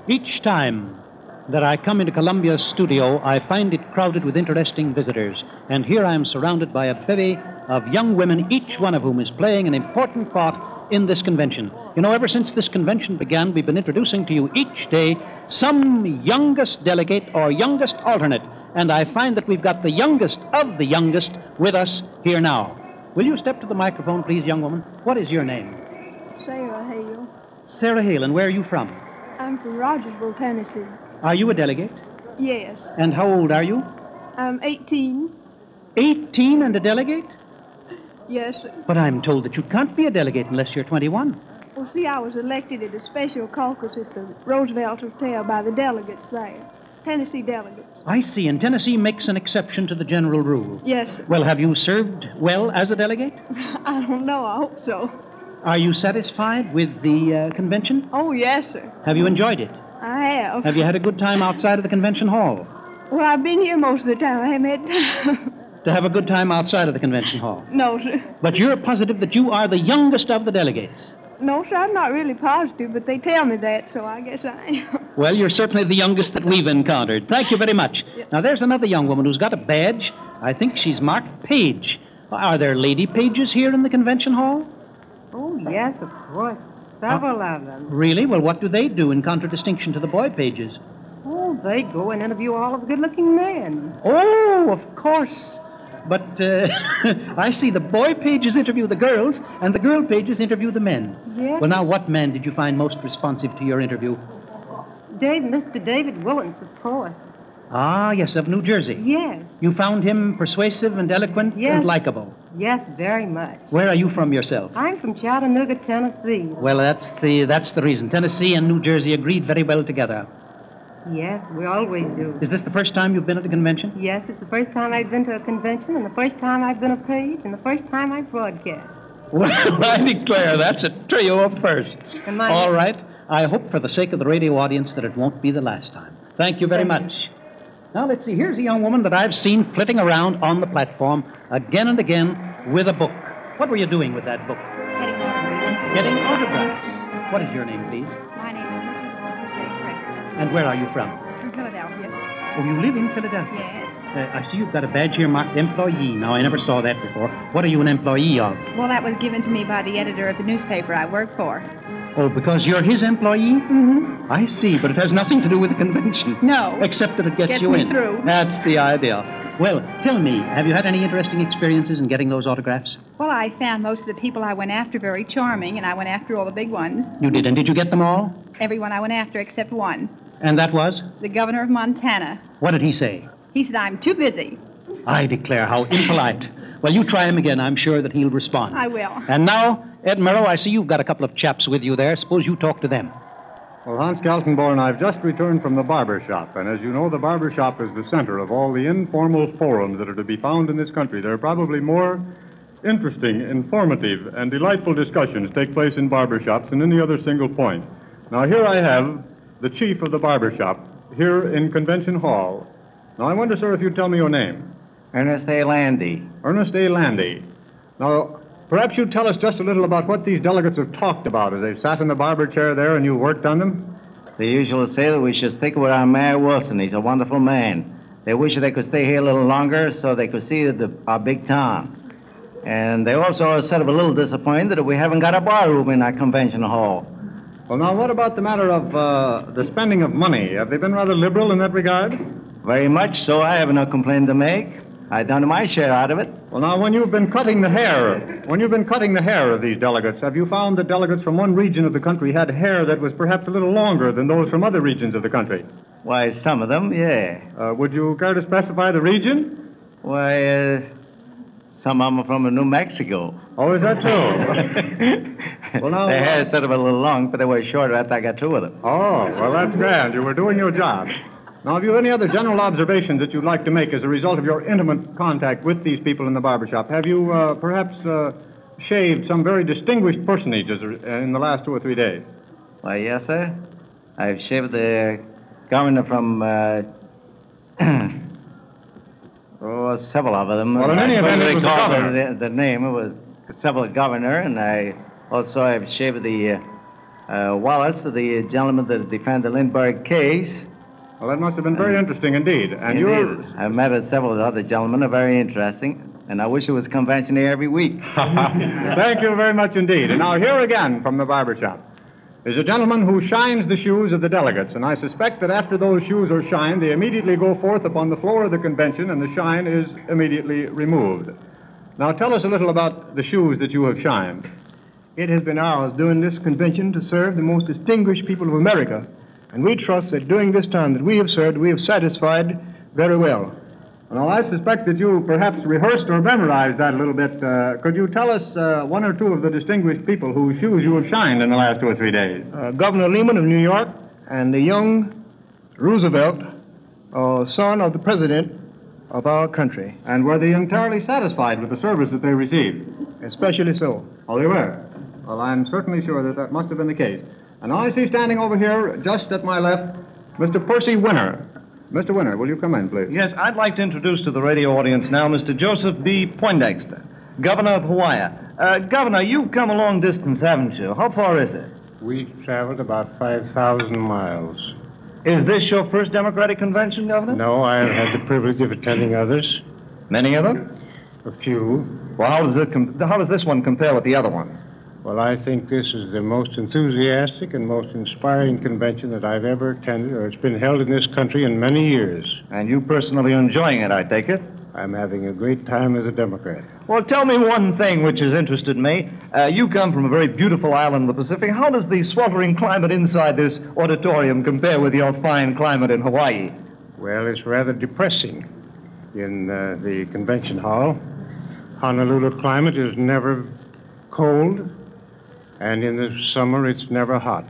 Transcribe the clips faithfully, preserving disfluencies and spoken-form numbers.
Each time that I come into Columbia's studio, I find it crowded with interesting visitors. And here I am surrounded by a bevy of young women, each one of whom is playing an important part in this convention. You know, ever since this convention began, we've been introducing to you each day some youngest delegate or youngest alternate. And I find that we've got the youngest of the youngest with us here now. Will you step to the microphone, please, young woman? What is your name? Sarah Hale. Sarah Hale, and where are you from? I'm from Rogersville, Tennessee. Are you a delegate? Yes. And how old are you? I'm eighteen. eighteen and a delegate? Yes, sir. But I'm told that you can't be a delegate unless you're twenty-one. Well, see, I was elected at a special caucus at the Roosevelt Hotel by the delegates there. Tennessee delegates. I see, and Tennessee makes an exception to the general rule. Yes, sir. Well, have you served well as a delegate? I don't know. I hope so. Are you satisfied with the uh, convention? Oh, yes, sir. Have you enjoyed it? I have. Have you had a good time outside of the convention hall? Well, I've been here most of the time. I haven't had time. To have a good time outside of the convention hall? No, sir. But you're positive that you are the youngest of the delegates? No, sir, I'm not really positive, but they tell me that, so I guess I am. Well, you're certainly the youngest that we've encountered. Thank you very much. Yes. Now, there's another young woman who's got a badge. I think she's marked Page. Are there lady pages here in the convention hall? Oh, yes, of course. Several of them. Really? Well, what do they do in contradistinction to the boy pages? Oh, they go and interview all of the good-looking men. Oh, of course. But uh, I see the boy pages interview the girls, and the girl pages interview the men. Yes. Well, now, what man did you find most responsive to your interview? Dave, Mister David Willens, of course. Ah, yes, of New Jersey. Yes. You found him persuasive and eloquent Yes. and likable. Yes, very much. Where are you from yourself? I'm from Chattanooga, Tennessee. Well, that's the that's the reason. Tennessee and New Jersey agreed very well together. Yes, we always do. Is this the first time you've been at a convention? Yes, it's the first time I've been to a convention, and the first time I've been a page, and the first time I've broadcast. Well, I declare, that's a trio of firsts. Am I- All right. I hope for the sake of the radio audience that it won't be the last time. Thank you very Thank much. Now, let's see. Here's a young woman that I've seen flitting around on the platform again and again with a book. What were you doing with that book? Getting autographs. Getting autographs. What is your name, please? My name is Missus Jay And where are you from? From Philadelphia. Oh, you live in Philadelphia. Yes. Uh, I see you've got a badge here marked employee. Now, I never saw that before. What are you an employee of? Well, that was given to me by the editor of the newspaper I work for. Oh, because you're his employee? Mm-hmm. I see, but it has nothing to do with the convention. No. Except that it gets, Gets you me in. through. That's the idea. Well, tell me, have you had any interesting experiences in getting those autographs? Well, I found most of the people I went after very charming, and I went after all the big ones. You did, and did you get them all? Everyone I went after except one. And that was? The governor of Montana. What did he say? He said, I'm too busy. I declare, how impolite. Well, you try him again. I'm sure that he'll respond. I will. And now, Ed Murrow, I see you've got a couple of chaps with you there. Suppose you talk to them. Well, Hans Kaltenborn, I've just returned from the barber shop, and as you know, the barber shop is the center of all the informal forums that are to be found in this country. There are probably more interesting, informative, and delightful discussions take place in barber shops than any other single point. Now, here I have the chief of the barber shop here in Convention Hall. Now, I wonder, sir, if you'd tell me your name. Ernest A. Landy. Ernest A. Landy. Now, perhaps you'd tell us just a little about what these delegates have talked about as they've sat in the barber chair there and you worked on them. They usually say that we should stick with our Mayor Wilson. He's a wonderful man. They wish they could stay here a little longer so they could see the, our big town. And they also are sort of a little disappointed that we haven't got a bar room in our convention hall. Well, now, what about the matter of uh, the spending of money? Have they been rather liberal in that regard? Very much so. I have no complaint to make. I've done my share out of it. Well, now, when you've been cutting the hair, when you've been cutting the hair of these delegates, have you found that delegates from one region of the country had hair that was perhaps a little longer than those from other regions of the country? Why, some of them, yeah. Uh, would you care to specify the region? Why, uh, some of them are from New Mexico. Oh, is that so? Well, now, Their hair uh, is sort of a little long, but they were shorter after I got two of them. Oh, well, that's grand. You were doing your job. Now, have you any other general observations that you'd like to make as a result of your intimate contact with these people in the barber shop? Have you uh, perhaps uh, shaved some very distinguished personages in the last two or three days? Why, yes, sir. I've shaved the governor from, uh, oh, several of them. Well, in any I event, couldn't it was the recall governor. The, the name. It was several governor, and I also have shaved the, uh, Uh, Wallace, the gentleman that defended the Lindbergh case. Well, that must have been very interesting indeed. And you're... Indeed. I've met with several other gentlemen. They're very interesting. And I wish there was a convention here every week. Thank you very much indeed. And now here again from the barber shop is a gentleman who shines the shoes of the delegates. And I suspect that after those shoes are shined, they immediately go forth upon the floor of the convention and the shine is immediately removed. Now tell us a little about the shoes that you have shined. It has been ours during this convention to serve the most distinguished people of America. And we trust that during this time that we have served, we have satisfied very well. Well, I suspect that you perhaps rehearsed or memorized that a little bit. Uh, could you tell us uh, one or two of the distinguished people whose shoes you have shined in the last two or three days? Uh, Governor Lehman of New York and the young Roosevelt, uh, son of the president of our country. And were they entirely satisfied with the service that they received? Especially so. Oh, they were? Well, I'm certainly sure that that must have been the case. And now I see standing over here, just at my left, Mister Percy Winner. Mister Winner, will you come in, please? Yes, I'd like to introduce to the radio audience now Mister Joseph B. Poindexter, Governor of Hawaii. Uh, Governor, you've come a long distance, haven't you? How far is it? We traveled about five thousand miles. Is this your first Democratic convention, Governor? No, I have had the privilege of attending others. Many of them? A few. Well, how does, it com- how does this one compare with the other ones? Well, I think this is the most enthusiastic and most inspiring convention that I've ever attended, or it's been held in this country in many years. And you personally are enjoying it, I take it? I'm having a great time as a Democrat. Well, tell me one thing which has interested me. Uh, you come from a very beautiful island in the Pacific. How does the sweltering climate inside this auditorium compare with your fine climate in Hawaii? Well, it's rather depressing in uh, the convention hall. Honolulu climate is never cold. And in the summer, it's never hot.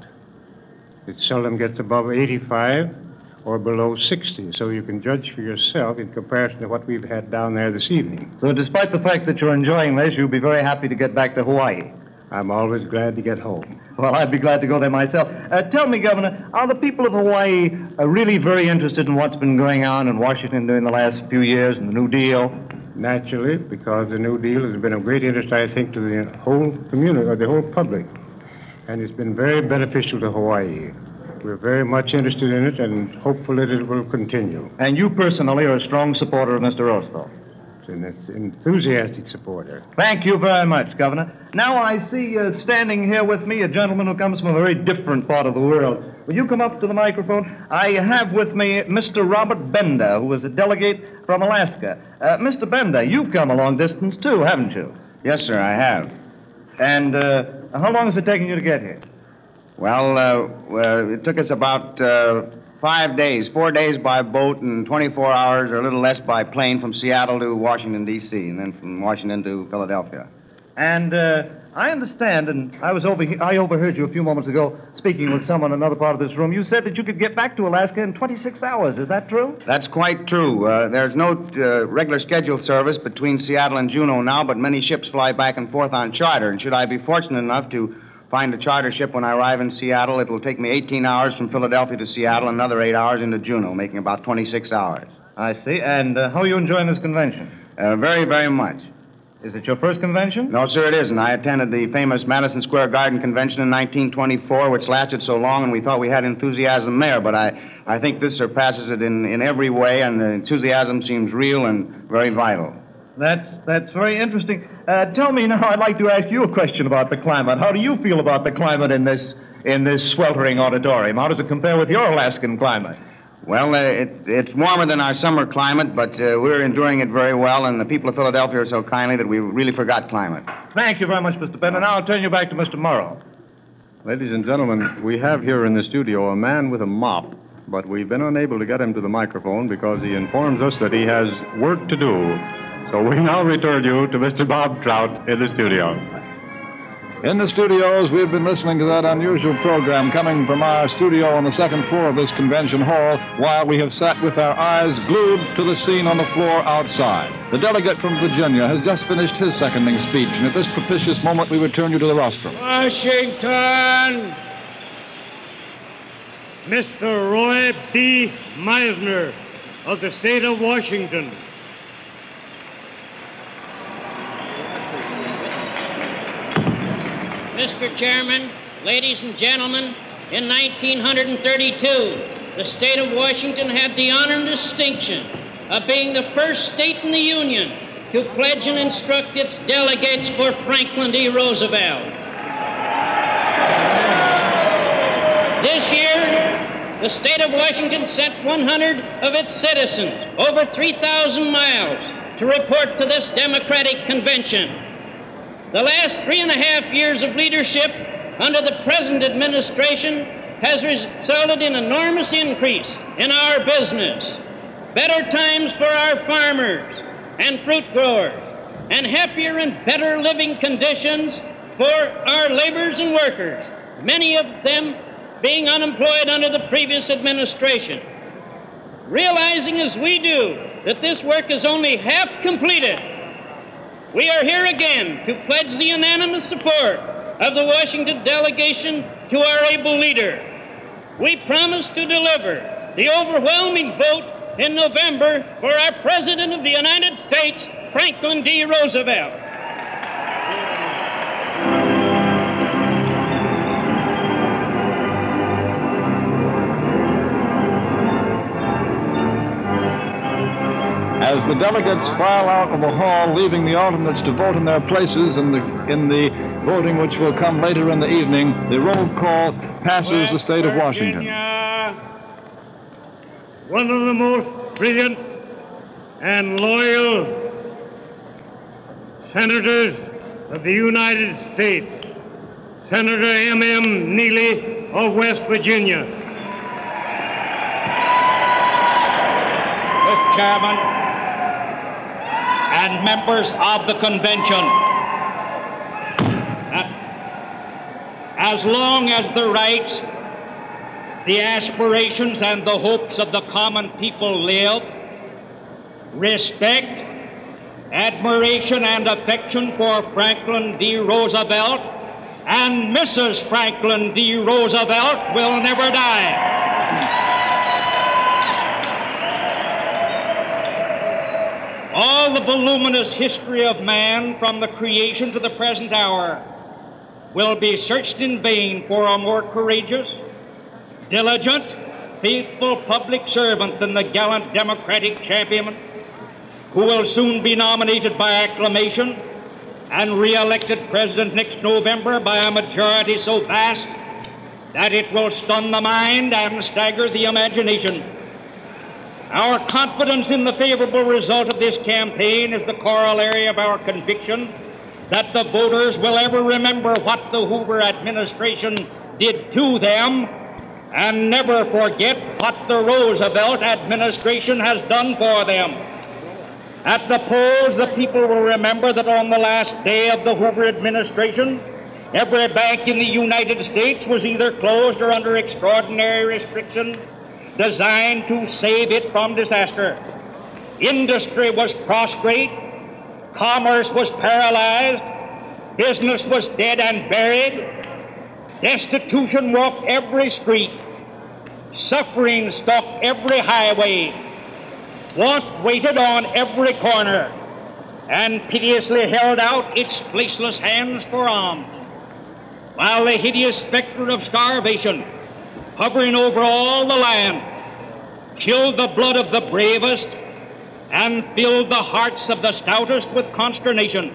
It seldom gets above eighty-five or below sixty, so you can judge for yourself in comparison to what we've had down there this evening. So despite the fact that you're enjoying this, you'll be very happy to get back to Hawaii. I'm always glad to get home. Well, I'd be glad to go there myself. Uh, tell me, Governor, are the people of Hawaii uh, really very interested in what's been going on in Washington during the last few years and the New Deal? Naturally, because the New Deal has been of great interest, I think, to the whole community, or the whole public. And it's been very beneficial to Hawaii. We're very much interested in it and hopeful that it will continue. And you personally are a strong supporter of Mister Roosevelt? An enthusiastic supporter. Thank you very much, Governor. Now I see uh, standing here with me a gentleman who comes from a very different part of the world. Will you come up to the microphone? I have with me Mister Robert Bender, who is a delegate from Alaska. Uh, Mister Bender, you've come a long distance too, haven't you? Yes, sir, I have. And uh, how long has it taken you to get here? Well, uh, well it took us about uh, five days, four days by boat and twenty-four hours or a little less by plane from Seattle to Washington, D C, and then from Washington to Philadelphia. And uh, I understand, and I was over I overheard you a few moments ago speaking with someone in another part of this room. You said that you could get back to Alaska in twenty-six hours. Is that true? That's quite true. Uh, there's no uh, regular scheduled service between Seattle and Juneau now, but many ships fly back and forth on charter. And should I be fortunate enough to find a charter ship when I arrive in Seattle, it will take me eighteen hours from Philadelphia to Seattle, another eight hours into Juneau, making about twenty-six hours. I see. And uh, how are you enjoying this convention? Uh, very, very much. Is it your first convention? No, sir, it isn't. I attended the famous Madison Square Garden Convention in nineteen twenty-four, which lasted so long, and we thought we had enthusiasm there. But I, I think this surpasses it in, in every way, and the enthusiasm seems real and very vital. That's that's very interesting. Uh, tell me now, I'd like to ask you a question about the climate. How do you feel about the climate in this in this sweltering auditorium? How does it compare with your Alaskan climate? Well, uh, it, it's warmer than our summer climate, but uh, we're enduring it very well, and the people of Philadelphia are so kindly that we really forgot climate. Thank you very much, Mister Bender. Now I'll turn you back to Mister Morrow. Ladies and gentlemen, we have here in the studio a man with a mop, but we've been unable to get him to the microphone because he informs us that he has work to do. So we now return you to Mister Bob Trout in the studio. In the studios, we've been listening to that unusual program coming from our studio on the second floor of this convention hall while we have sat with our eyes glued to the scene on the floor outside. The delegate from Virginia has just finished his seconding speech, and at this propitious moment, we return you to the rostrum. Washington! Mister Roy B. Meisner of the state of Washington. Mister Chairman, Ladies and gentlemen, in nineteen thirty-two, the state of Washington had the honor and distinction of being the first state in the Union to pledge and instruct its delegates for Franklin D. Roosevelt. This year, the state of Washington sent one hundred of its citizens over three thousand miles to report to this Democratic convention. The last three and a half years of leadership under the present administration has resulted in enormous increase in our business, better times for our farmers and fruit growers, and happier and better living conditions for our laborers and workers, many of them being unemployed under the previous administration. Realizing as we do that this work is only half completed, we are here again to pledge the unanimous support of the Washington delegation to our able leader. We promise to deliver the overwhelming vote in November for our President of the United States, Franklin D. Roosevelt. As the delegates file out of the hall, leaving the alternates to vote in their places in the in the voting which will come later in the evening, the roll call passes the state of Washington. Virginia, one of the most brilliant and loyal senators of the United States, Senator M M Neely of West Virginia. Mister Chairman, and members of the convention, as long as the rights, the aspirations, and the hopes of the common people live, respect, admiration, and affection for Franklin D. Roosevelt and Missus Franklin D. Roosevelt will never die. All the voluminous history of man from the creation to the present hour will be searched in vain for a more courageous, diligent, faithful public servant than the gallant Democratic champion who will soon be nominated by acclamation and re-elected President next November by a majority so vast that it will stun the mind and stagger the imagination. Our confidence in the favorable result of this campaign is the corollary of our conviction that the voters will ever remember what the Hoover administration did to them and never forget what the Roosevelt administration has done for them. At the polls, the people will remember that on the last day of the Hoover administration, every bank in the United States was either closed or under extraordinary restrictions designed to save it from disaster. Industry was prostrate, commerce was paralyzed, business was dead and buried, destitution walked every street, suffering stalked every highway, want waited on every corner, and piteously held out its placeless hands for alms, while the hideous specter of starvation hovering over all the land, chilled the blood of the bravest and filled the hearts of the stoutest with consternation.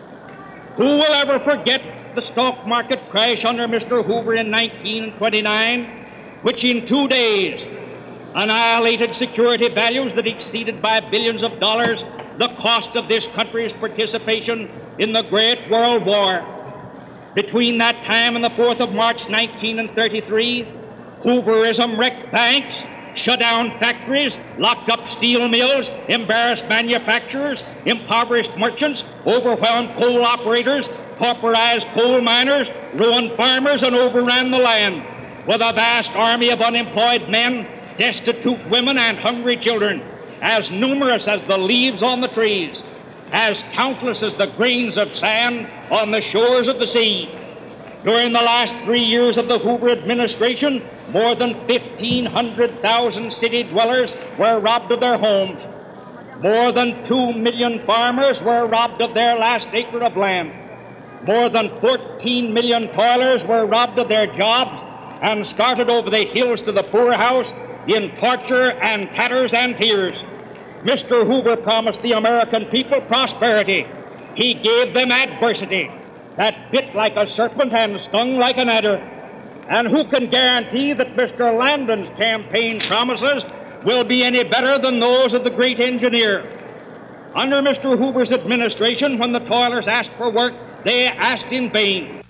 Who will ever forget the stock market crash under Mister Hoover in nineteen twenty-nine, which in two days annihilated security values that exceeded by billions of dollars the cost of this country's participation in the Great World War? Between that time and the fourth of March nineteen thirty-three, Hooverism wrecked banks, shut down factories, locked up steel mills, embarrassed manufacturers, impoverished merchants, overwhelmed coal operators, pauperized coal miners, ruined farmers, and overran the land with a vast army of unemployed men, destitute women, and hungry children, as numerous as the leaves on the trees, as countless as the grains of sand on the shores of the sea. During the last three years of the Hoover administration, more than fifteen hundred thousand city dwellers were robbed of their homes. More than two million farmers were robbed of their last acre of land. More than fourteen million toilers were robbed of their jobs and scarted over the hills to the poorhouse in torture and tatters and tears. Mister Hoover promised the American people prosperity. He gave them adversity that bit like a serpent and stung like an adder. And who can guarantee that Mister Landon's campaign promises will be any better than those of the great engineer? Under Mister Hoover's administration, when the toilers asked for work, they asked in vain.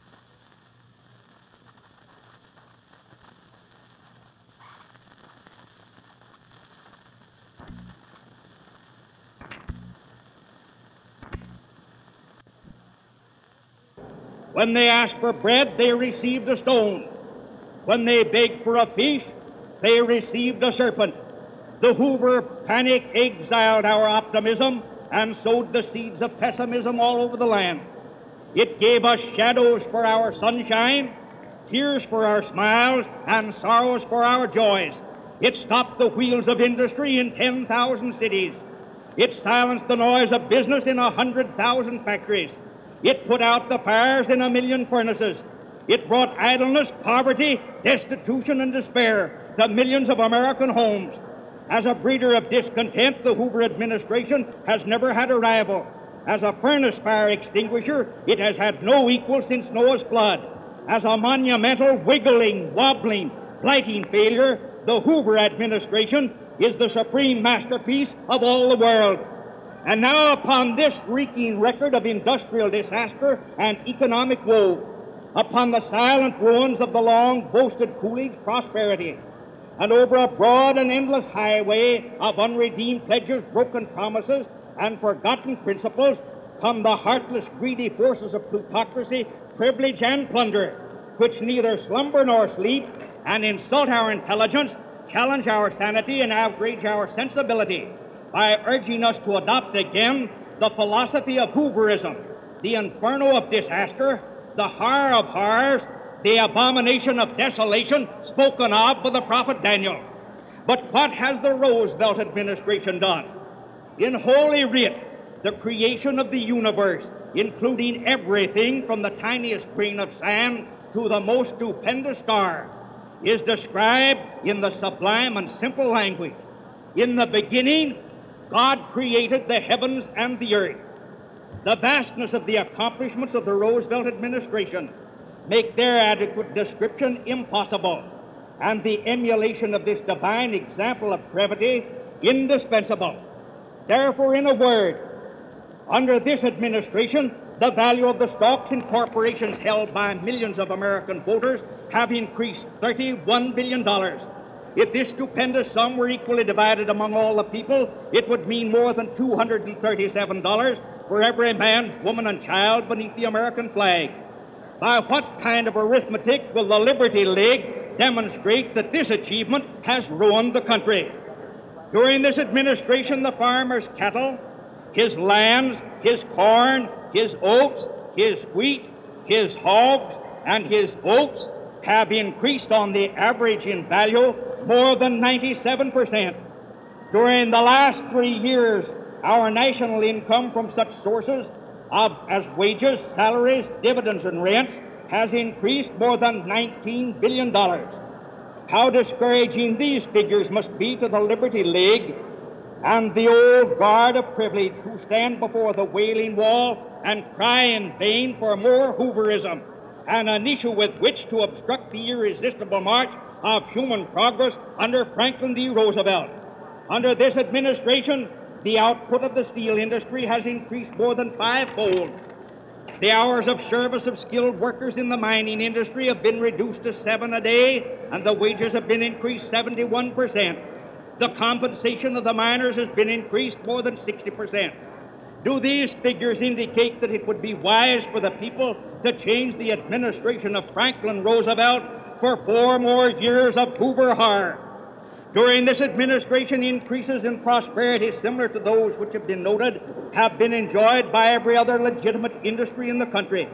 When they asked for bread, they received a stone. When they begged for a fish, they received a serpent. The Hoover panic exiled our optimism and sowed the seeds of pessimism all over the land. It gave us shadows for our sunshine, tears for our smiles, and sorrows for our joys. It stopped the wheels of industry in ten thousand cities. It silenced the noise of business in a hundred thousand factories. It put out the fires in a million furnaces. It brought idleness, poverty, destitution, and despair to millions of American homes. As a breeder of discontent, the Hoover administration has never had a rival. As a furnace fire extinguisher, it has had no equal since Noah's flood. As a monumental, wiggling, wobbling, blighting failure, the Hoover administration is the supreme masterpiece of all the world. And now, upon this reeking record of industrial disaster and economic woe, upon the silent ruins of the long boasted Coolidge prosperity, and over a broad and endless highway of unredeemed pledges, broken promises, and forgotten principles, come the heartless, greedy forces of plutocracy, privilege, and plunder, which neither slumber nor sleep, and insult our intelligence, challenge our sanity, and outrage our sensibility by urging us to adopt again the philosophy of Hooverism, the inferno of disaster, the horror of horrors, the abomination of desolation spoken of by the prophet Daniel. But what has the Roosevelt administration done? In Holy Writ, the creation of the universe, including everything from the tiniest grain of sand to the most stupendous star, is described in the sublime and simple language. In the beginning, God created the heavens and the earth. The vastness of the accomplishments of the Roosevelt administration make their adequate description impossible, and the emulation of this divine example of brevity indispensable. Therefore, in a word, under this administration, the value of the stocks in corporations held by millions of American voters have increased thirty-one billion dollars. If this stupendous sum were equally divided among all the people, it would mean more than two hundred thirty-seven dollars for every man, woman, and child beneath the American flag. By what kind of arithmetic will the Liberty League demonstrate that this achievement has ruined the country? During this administration, the farmer's cattle, his lands, his corn, his oats, his wheat, his hogs, and his oats have increased on the average in value more than ninety-seven percent. During the last three years, our national income from such sources of, as wages, salaries, dividends, and rents has increased more than nineteen billion dollars. How discouraging these figures must be to the Liberty League and the old guard of privilege who stand before the Wailing Wall and cry in vain for more Hooverism and an issue with which to obstruct the irresistible march of human progress under Franklin D. Roosevelt. Under this administration, the output of the steel industry has increased more than fivefold. The hours of service of skilled workers in the mining industry have been reduced to seven a day, and the wages have been increased seventy-one percent. The compensation of the miners has been increased more than sixty percent. Do these figures indicate that it would be wise for the people to change the administration of Franklin Roosevelt for four more years of Hoover horror? During this administration, increases in prosperity similar to those which have been noted have been enjoyed by every other legitimate industry in the country.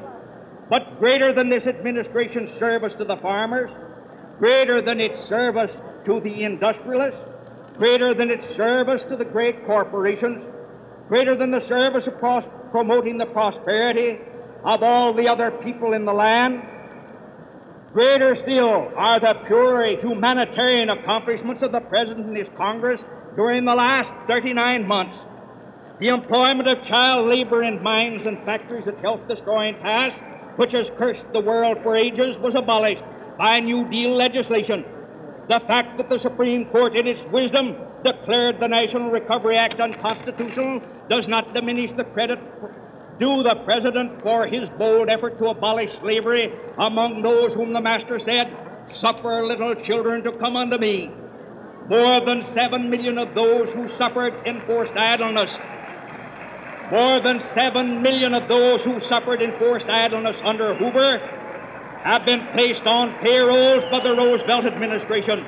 But greater than this administration's service to the farmers, greater than its service to the industrialists, greater than its service to the great corporations, greater than the service of pros- promoting the prosperity of all the other people in the land. Greater still are the pure humanitarian accomplishments of the President and his Congress during the last thirty-nine months. The employment of child labor in mines and factories at health-destroying tasks, which has cursed the world for ages, was abolished by New Deal legislation. The fact that the Supreme Court, in its wisdom, declared the National Recovery Act unconstitutional does not diminish the credit due the President for his bold effort to abolish slavery among those whom the Master said, "Suffer little children to come unto me." More than seven million of those who suffered enforced idleness, more than seven million of those who suffered enforced idleness under Hoover have been placed on payrolls by the Roosevelt administration.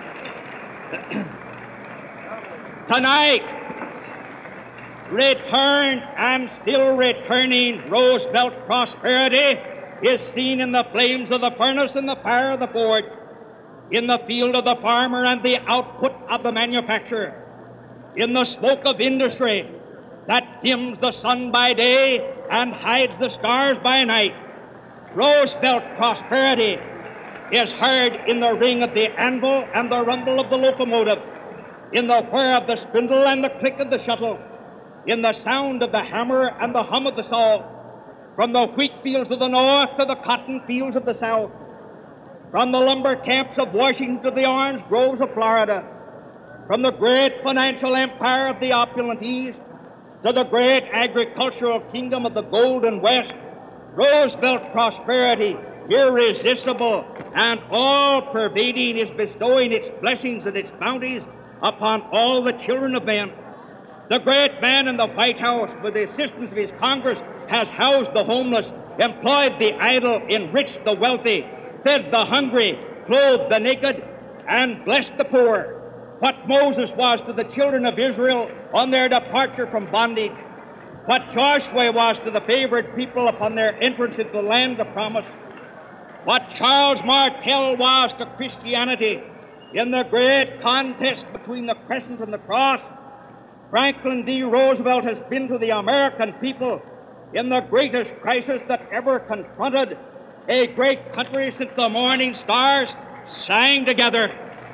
Tonight, returned and still returning Roosevelt prosperity is seen in the flames of the furnace and the fire of the forge, in the field of the farmer and the output of the manufacturer, in the smoke of industry that dims the sun by day and hides the stars by night. Roosevelt prosperity is heard in the ring of the anvil and the rumble of the locomotive, in the whir of the spindle and the click of the shuttle, in the sound of the hammer and the hum of the saw, from the wheat fields of the north to the cotton fields of the south, from the lumber camps of Washington to the orange groves of Florida, from the great financial empire of the opulent East to the great agricultural kingdom of the golden West. Roosevelt prosperity, irresistible and all-pervading, is bestowing its blessings and its bounties upon all the children of men. The great man in the White House, with the assistance of his Congress, has housed the homeless, employed the idle, enriched the wealthy, fed the hungry, clothed the naked, and blessed the poor. What Moses was to the children of Israel on their departure from bondage, what Joshua was to the favored people upon their entrance into the land of promise, what Charles Martel was to Christianity in the great contest between the crescent and the cross, Franklin D. Roosevelt has been to the American people in the greatest crisis that ever confronted a great country since the morning stars sang together.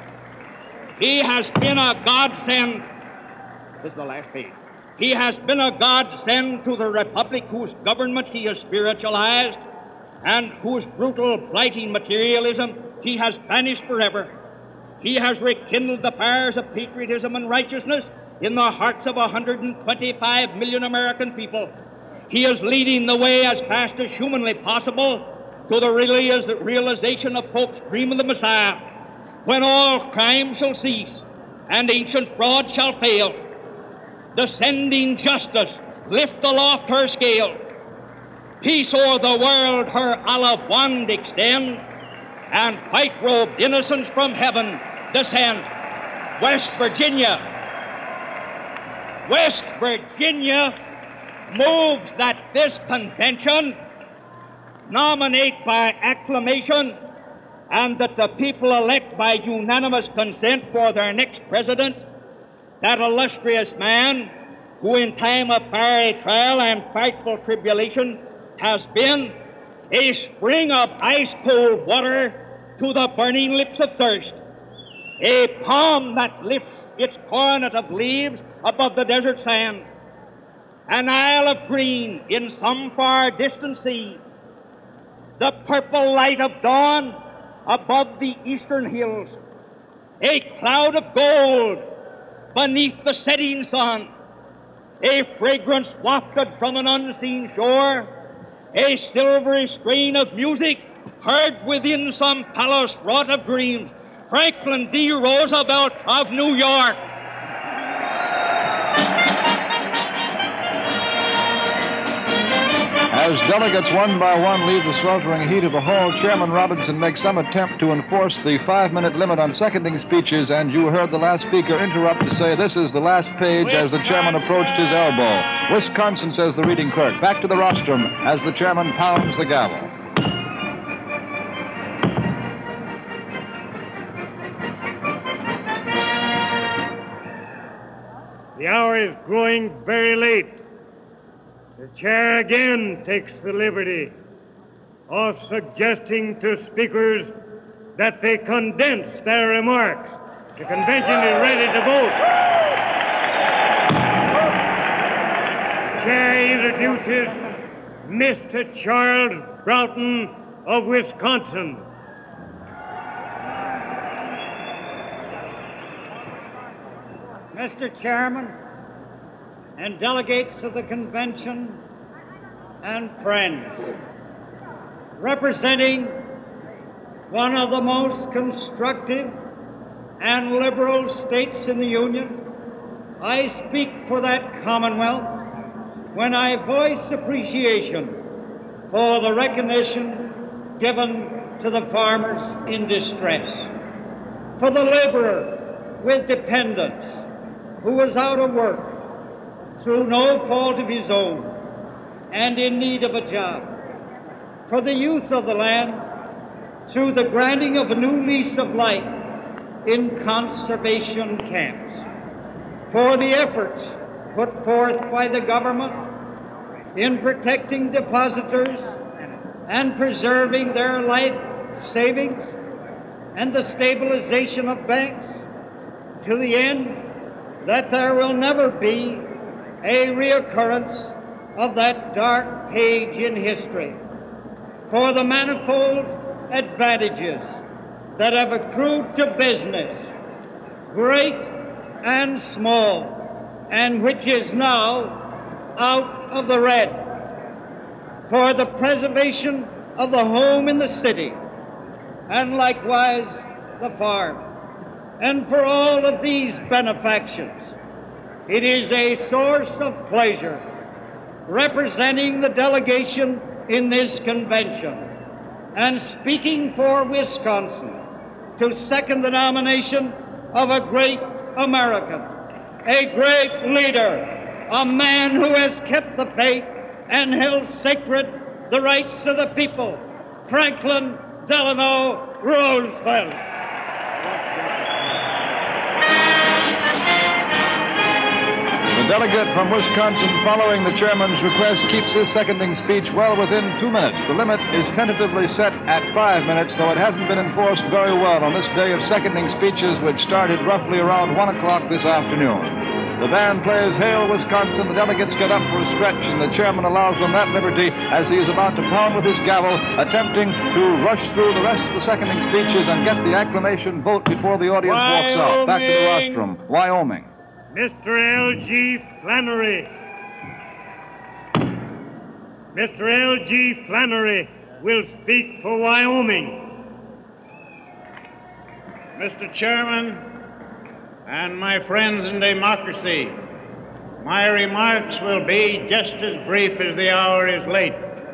He has been a godsend. This is the last page. He has been a godsend to the republic whose government he has spiritualized and whose brutal, blighting materialism he has banished forever. He has rekindled the fires of patriotism and righteousness in the hearts of one hundred twenty-five million American people. He is leading the way as fast as humanly possible to the realization of Pope's dream of the Messiah, when all crime shall cease and ancient fraud shall fail. Descending justice lift aloft her scale, peace o'er the world her olive wand extend, and white-robed innocence from heaven descend. West Virginia, West Virginia moves that this convention nominate by acclamation and that the people elect by unanimous consent for their next president that illustrious man who in time of fiery trial and frightful tribulation has been a spring of ice-cold water to the burning lips of thirst, a palm that lifts its coronet of leaves above the desert sand, an isle of green in some far distant sea, the purple light of dawn above the eastern hills, a cloud of gold beneath the setting sun, a fragrance wafted from an unseen shore, a silvery strain of music heard within some palace wrought of dreams. Franklin D. Roosevelt of New York. As delegates one by one leave the sweltering heat of the hall, Chairman Robinson makes some attempt to enforce the five-minute limit on seconding speeches, and you heard the last speaker interrupt to say this is the last page as the chairman approached his elbow. Wisconsin, says the reading clerk. Back to the rostrum as the chairman pounds the gavel. The hour is growing very late. The chair again takes the liberty of suggesting to speakers that they condense their remarks. The convention is ready to vote. The chair introduces Mister Charles Broughton of Wisconsin. Mister Chairman, and delegates of the convention, and friends, representing one of the most constructive and liberal states in the Union, I speak for that Commonwealth when I voice appreciation for the recognition given to the farmers in distress, for the laborer with dependents who was out of work through no fault of his own and in need of a job, for the youth of the land through the granting of a new lease of life in conservation camps, for the efforts put forth by the government in protecting depositors and preserving their life savings and the stabilization of banks to the end that there will never be a reoccurrence of that dark page in history, for the manifold advantages that have accrued to business, great and small, and which is now out of the red, for the preservation of the home in the city, and likewise the farm. And for all of these benefactions, it is a source of pleasure representing the delegation in this convention and speaking for Wisconsin to second the nomination of a great American, a great leader, a man who has kept the faith and held sacred the rights of the people, Franklin Delano Roosevelt. The delegate from Wisconsin, following the chairman's request, keeps his seconding speech well within two minutes. The limit is tentatively set at five minutes, though it hasn't been enforced very well on this day of seconding speeches, which started roughly around one o'clock this afternoon. The band plays Hail, Wisconsin. The delegates get up for a stretch, and the chairman allows them that liberty as he is about to pound with his gavel, attempting to rush through the rest of the seconding speeches and get the acclamation vote before the audience walks out. Back to the rostrum. Wyoming. Mister L G Flannery. Mister L G Flannery will speak for Wyoming. Mister Chairman, and my friends in democracy, my remarks will be just as brief as the hour is late.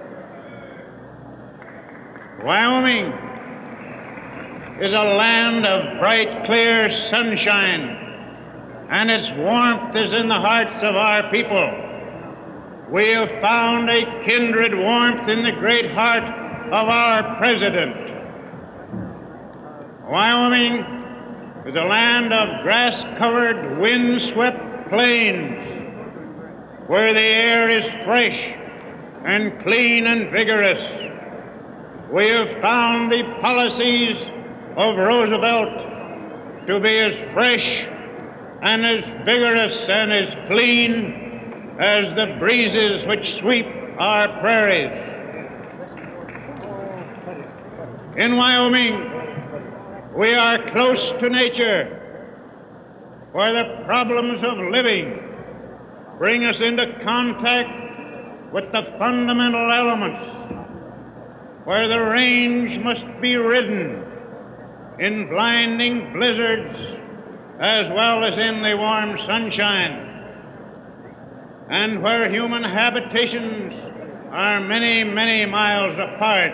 Wyoming is a land of bright, clear sunshine, and its warmth is in the hearts of our people. We have found a kindred warmth in the great heart of our president. Wyoming is a land of grass-covered, wind-swept plains where the air is fresh and clean and vigorous. We have found the policies of Roosevelt to be as fresh and as vigorous and as clean as the breezes which sweep our prairies. In Wyoming, we are close to nature, where the problems of living bring us into contact with the fundamental elements, where the range must be ridden in blinding blizzards as well as in the warm sunshine, and where human habitations are many, many miles apart.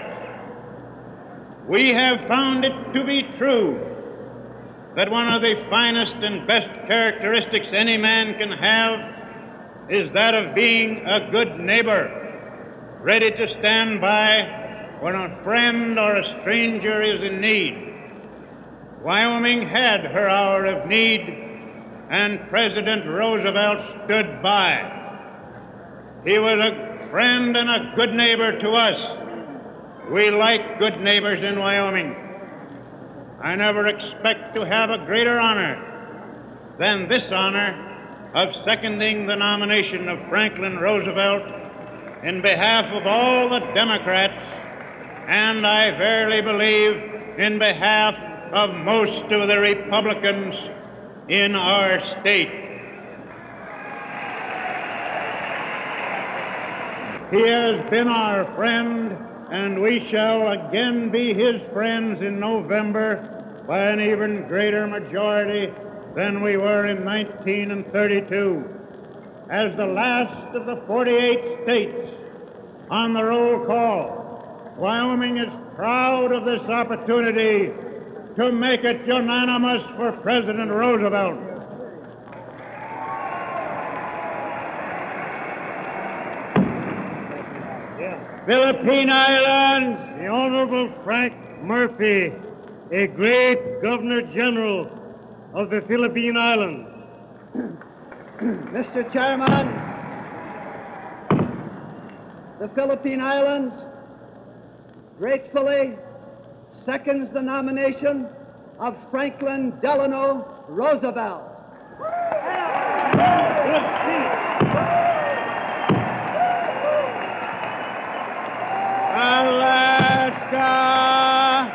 We have found it to be true that one of the finest and best characteristics any man can have is that of being a good neighbor, ready to stand by when a friend or a stranger is in need. Wyoming had her hour of need, and President Roosevelt stood by. He was a friend and a good neighbor to us. We like good neighbors in Wyoming. I never expect to have a greater honor than this honor of seconding the nomination of Franklin Roosevelt in behalf of all the Democrats, and I verily believe in behalf of most of the Republicans in our state. He has been our friend, and we shall again be his friends in November by an even greater majority than we were in nineteen thirty-two. As the last of the forty-eight states on the roll call, Wyoming is proud of this opportunity to make it unanimous for President Roosevelt. Philippine Islands, the Honorable Frank Murphy, a great Governor General of the Philippine Islands. Mister Chairman, the Philippine Islands gratefully seconds the nomination of Franklin Delano Roosevelt. Alaska!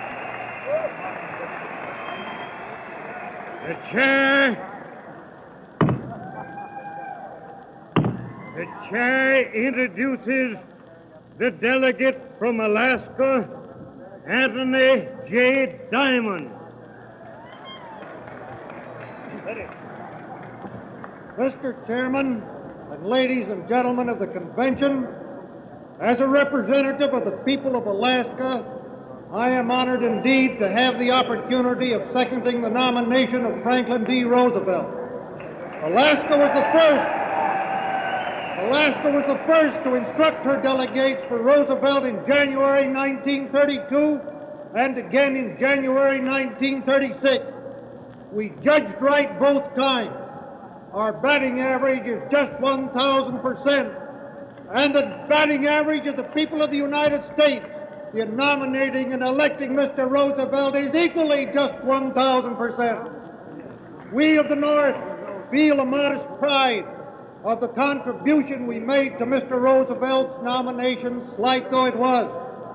The chair. The chair introduces the delegate from Alaska, Anthony J. Diamond. Mister Chairman, and ladies and gentlemen of the convention, as a representative of the people of Alaska, I am honored indeed to have the opportunity of seconding the nomination of Franklin D. Roosevelt. Alaska was the first. Alaska was the first to instruct her delegates for Roosevelt in January nineteen thirty-two and again in January nineteen thirty-six. We judged right both times. Our batting average is just one thousand percent. And the batting average of the people of the United States in nominating and electing Mister Roosevelt is equally just one thousand percent. We of the North feel a modest pride of the contribution we made to Mister Roosevelt's nomination, slight though it was.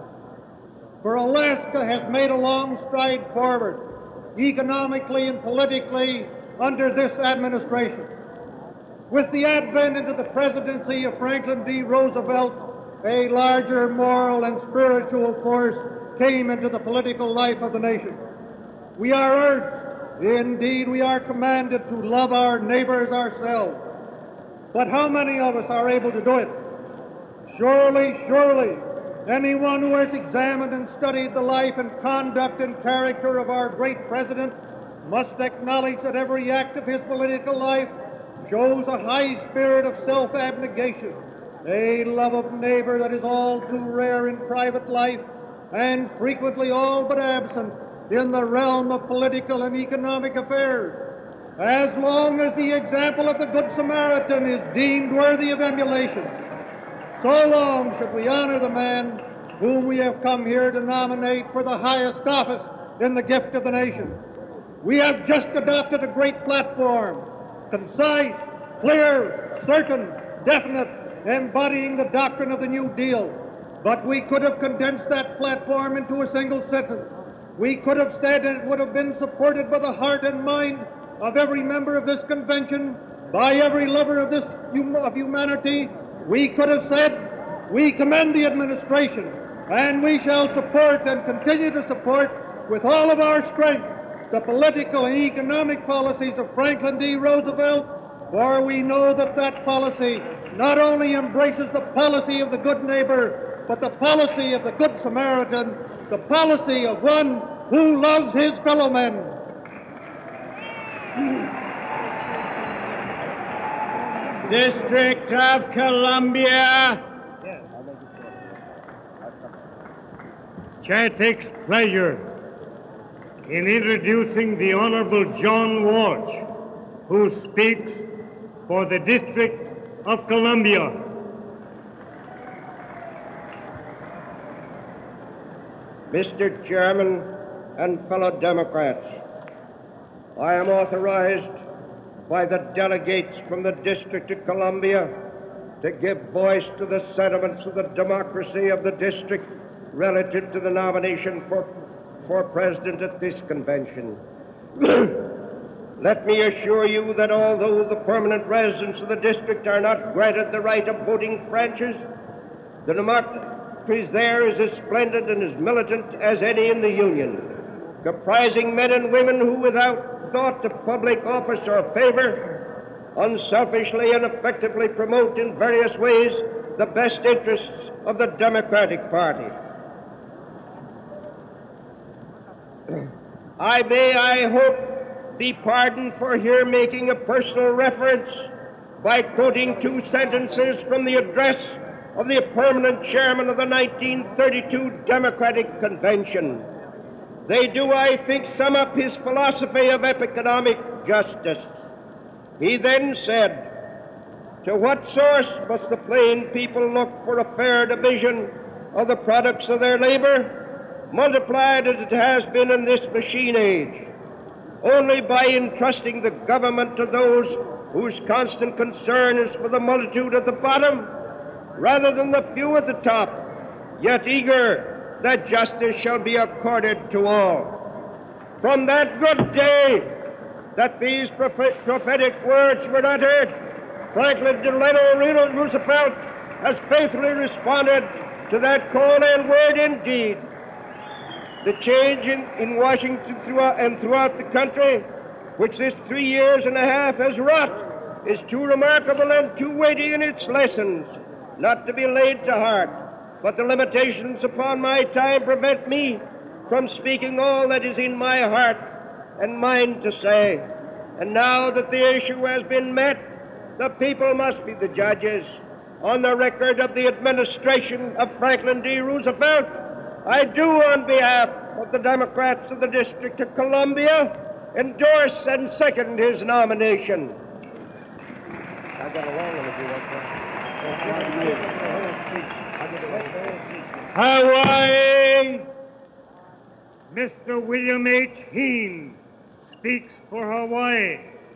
For Alaska has made a long stride forward, economically and politically, under this administration. With the advent into the presidency of Franklin D. Roosevelt, a larger moral and spiritual force came into the political life of the nation. We are urged, indeed we are commanded to love our neighbors ourselves. But how many of us are able to do it? Surely, surely, anyone who has examined and studied the life and conduct and character of our great president must acknowledge that every act of his political life shows a high spirit of self-abnegation, a love of neighbor that is all too rare in private life and frequently all but absent in the realm of political and economic affairs. As long as the example of the Good Samaritan is deemed worthy of emulation, so long should we honor the man whom we have come here to nominate for the highest office in the gift of the nation. We have just adopted a great platform, concise, clear, certain, definite, embodying the doctrine of the New Deal. But we could have condensed that platform into a single sentence. We could have said that it would have been supported by the heart and mind of every member of this convention, by every lover of this of humanity. We could have said, we commend the administration, and we shall support and continue to support with all of our strength the political and economic policies of Franklin D. Roosevelt, for we know that that policy not only embraces the policy of the good neighbor, but the policy of the Good Samaritan, the policy of one who loves his fellow men. District of Columbia. Chair takes pleasure in introducing the Honorable John Walsh, who speaks for the District of Columbia. Mister Chairman, and fellow Democrats, I am authorized by the delegates from the District of Columbia to give voice to the sentiments of the democracy of the district relative to the nomination for, for president at this convention. Let me assure you that although the permanent residents of the district are not granted the right of voting franchise, the democracy there is as splendid and as militant as any in the Union, comprising men and women who, without thought of public office or favor, unselfishly and effectively promote in various ways the best interests of the Democratic Party. I may, I hope, be pardoned for here making a personal reference by quoting two sentences from the address of the permanent chairman of the nineteen thirty-two Democratic Convention. They do, I think, sum up his philosophy of economic justice. He then said, "To what source must the plain people look for a fair division of the products of their labor, multiplied as it has been in this machine age? Only by entrusting the government to those whose constant concern is for the multitude at the bottom, rather than the few at the top, yet eager that justice shall be accorded to all." From that good day that these prophetic words were uttered, Franklin Delano Roosevelt has faithfully responded to that call and word indeed. The change in, in Washington throughout, and throughout the country, which this three years and a half has wrought, is too remarkable and too weighty in its lessons not to be laid to heart. But the limitations upon my time prevent me from speaking all that is in my heart and mind to say. And now that the issue has been met, the people must be the judges. On the record of the administration of Franklin D. Roosevelt, I do, on behalf of the Democrats of the District of Columbia, endorse and second his nomination. I got a long one if you want that. Hawaii! Mister William H. Heen speaks for Hawaii.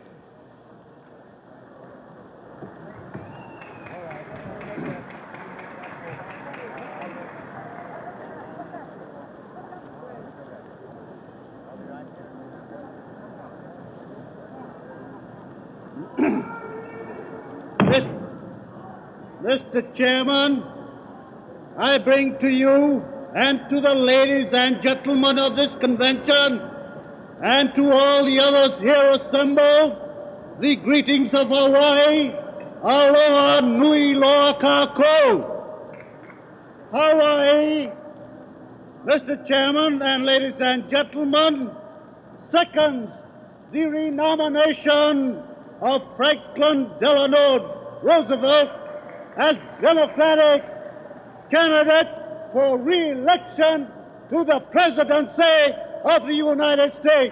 Mister Chairman, I bring to you and to the ladies and gentlemen of this convention and to all the others here assembled the greetings of Hawaii. Aloha nui loa kākou. Hawaii, Mister Chairman and ladies and gentlemen, seconds the renomination of Franklin Delano Roosevelt as Democratic candidate for re-election to the presidency of the United States.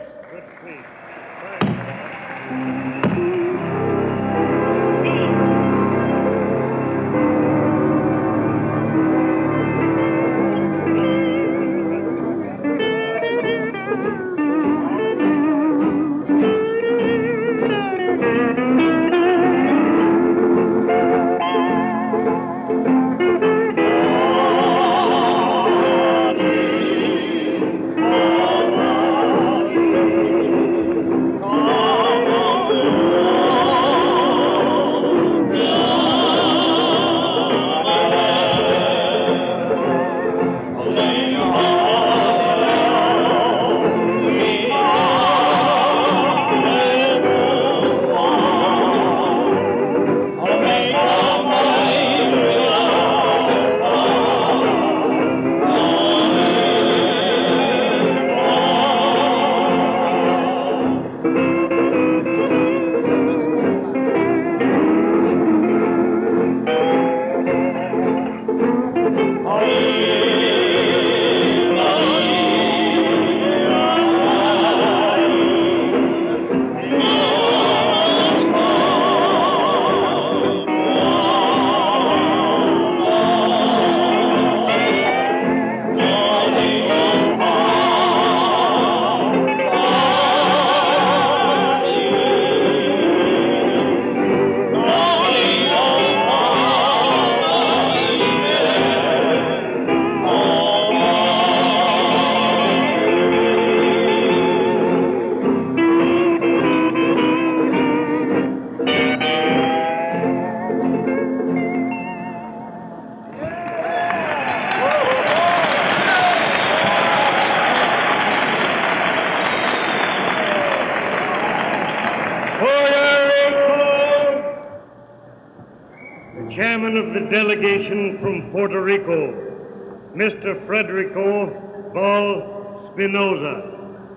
Puerto Rico! The chairman of the delegation from Puerto Rico, Mister Federico Val Spinoza.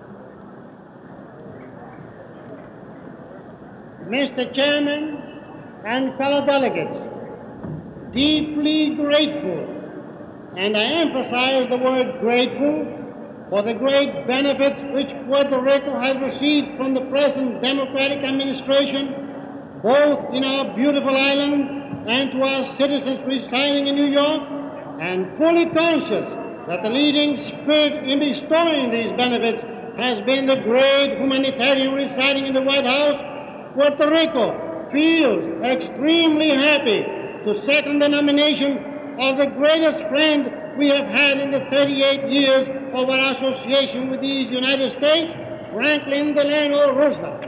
Mister Chairman and fellow delegates, deeply grateful, and I emphasize the word grateful, for the great benefits which Puerto Rico has received from the present Democratic administration, both in our beautiful island and to our citizens residing in New York, and fully conscious that the leading spirit in bestowing these benefits has been the great humanitarian residing in the White House. Puerto Rico feels extremely happy to second the nomination of the greatest friend we have had in the thirty-eight years of our association with these United States, Franklin Delano Roosevelt.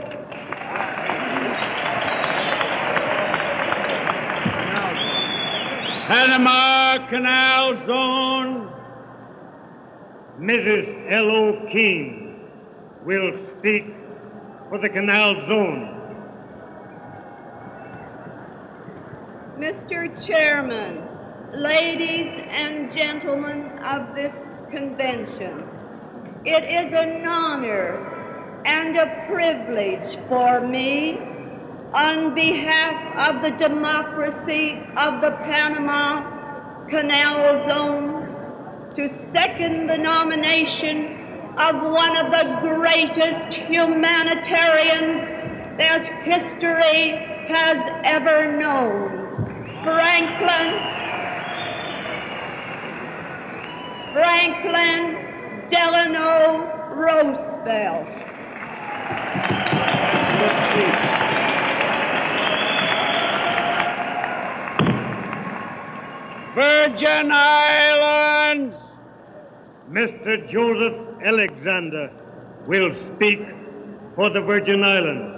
Panama Canal Zone, Missus L O. Keene will speak for the Canal Zone. Mister Chairman, ladies and gentlemen of this convention, it is an honor and a privilege for me, on behalf of the democracy of the Panama Canal Zone, to second the nomination of one of the greatest humanitarians that history has ever known, Franklin, Franklin Delano Roosevelt. Virgin Islands, Mister Joseph Alexander will speak for the Virgin Islands.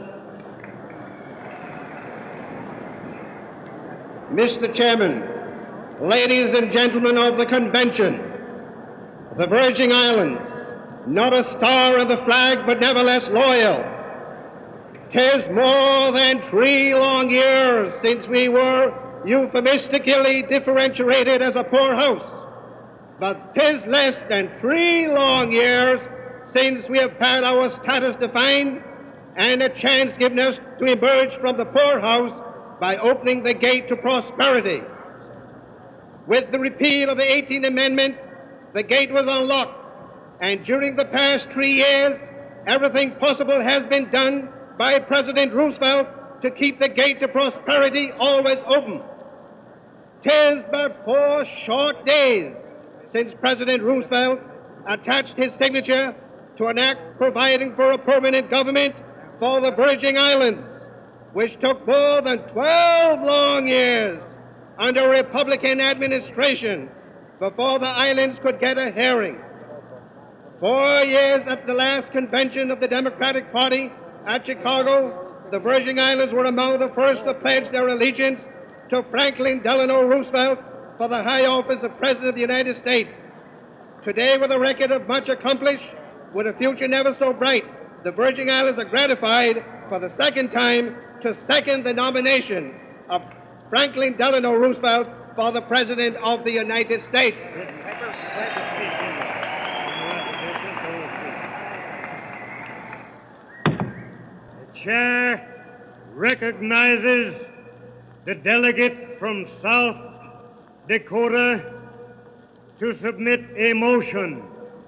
Mister Chairman, ladies and gentlemen of the convention, the Virgin Islands, not a star in the flag, but nevertheless loyal. 'Tis more than three long years since we were euphemistically differentiated as a poorhouse, but 'tis less than three long years since we have had our status defined and a chance given us to emerge from the poorhouse by opening the gate to prosperity. With the repeal of the eighteenth Amendment, the gate was unlocked, and during the past three years, everything possible has been done by President Roosevelt to keep the gate to prosperity always open. 'Tis but four short days since President Roosevelt attached his signature to an act providing for a permanent government for the Virgin Islands, which took more than twelve long years under a Republican administration before the islands could get a hearing. Four years at the last convention of the Democratic Party at Chicago, the Virgin Islands were among the first to pledge their allegiance to Franklin Delano Roosevelt for the high office of President of the United States. Today, with a record of much accomplished, with a future never so bright, the Virgin Islands are gratified for the second time to second the nomination of Franklin Delano Roosevelt for the President of the United States. The chair recognizes the delegate from South Dakota to submit a motion.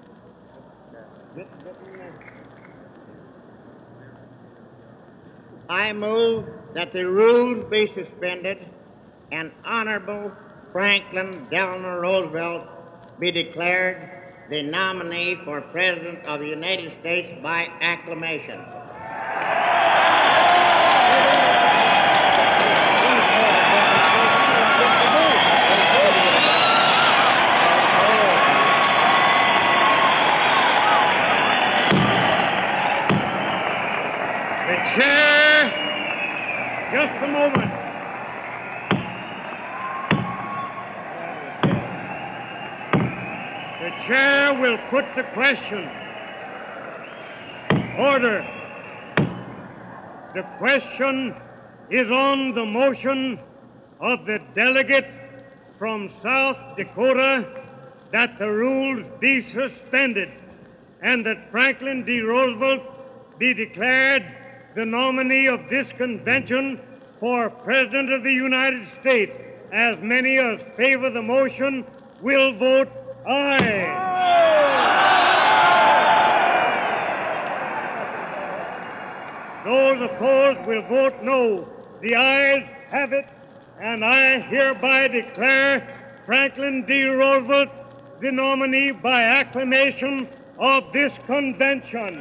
I move that the rules be suspended and Honorable Franklin Delano Roosevelt be declared the nominee for President of the United States by acclamation. The chair, just a moment. The chair will put the question. Order. The question is on the motion of the delegate from South Dakota that the rules be suspended and that Franklin D. Roosevelt be declared the nominee of this convention for President of the United States. As many as favor the motion will vote aye. Those opposed will vote no. The ayes have it, and I hereby declare Franklin D. Roosevelt the nominee by acclamation of this convention.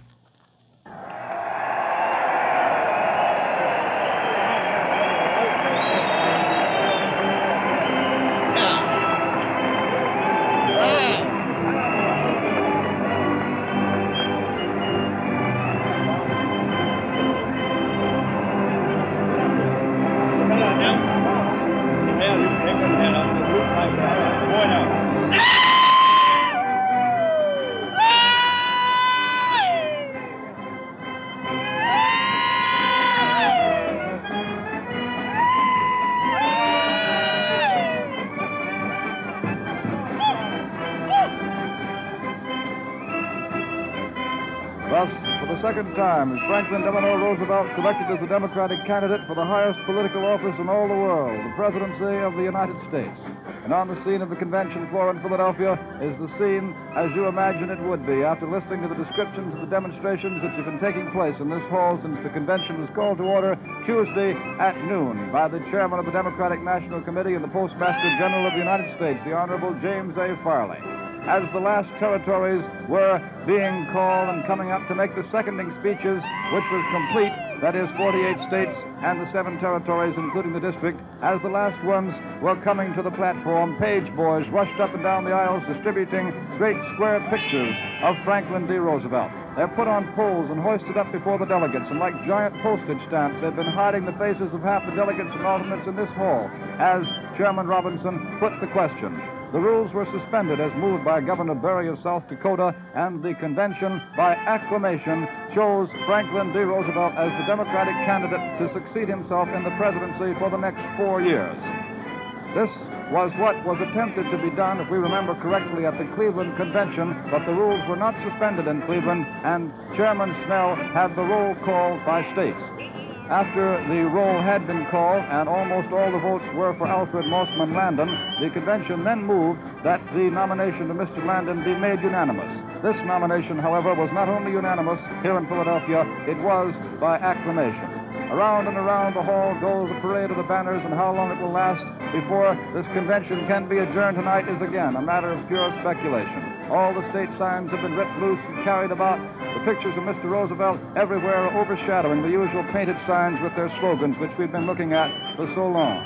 Thus, for the second time, is Franklin Delano Roosevelt selected as the Democratic candidate for the highest political office in all the world, the presidency of the United States. And on the scene of the convention floor in Philadelphia is the scene as you imagine it would be after listening to the descriptions of the demonstrations that have been taking place in this hall since the convention was called to order Tuesday at noon by the chairman of the Democratic National Committee and the Postmaster General of the United States, the Honorable James A. Farley. As the last territories were being called and coming up to make the seconding speeches, which was complete, that is forty-eight states and the seven territories, including the district, as the last ones were coming to the platform, page boys rushed up and down the aisles distributing great square pictures of Franklin D. Roosevelt. They're put on poles and hoisted up before the delegates, and like giant postage stamps, they've been hiding the faces of half the delegates and alternates in this hall as Chairman Robinson put the question. The rules were suspended as moved by Governor Berry of South Dakota, and the convention, by acclamation, chose Franklin D. Roosevelt as the Democratic candidate to succeed himself in the presidency for the next four years. This was what was attempted to be done, if we remember correctly, at the Cleveland Convention, but the rules were not suspended in Cleveland, and Chairman Snell had the roll call by states. After the roll had been called and almost all the votes were for Alfred Mossman Landon, the convention then moved that the nomination of Mister Landon be made unanimous. This nomination, however, was not only unanimous here in Philadelphia, it was by acclamation. Around and around the hall goes the parade of the banners, and how long it will last before this convention can be adjourned tonight is again a matter of pure speculation. All the state signs have been ripped loose and carried about. The pictures of Mister Roosevelt everywhere are overshadowing the usual painted signs with their slogans, which we've been looking at for so long.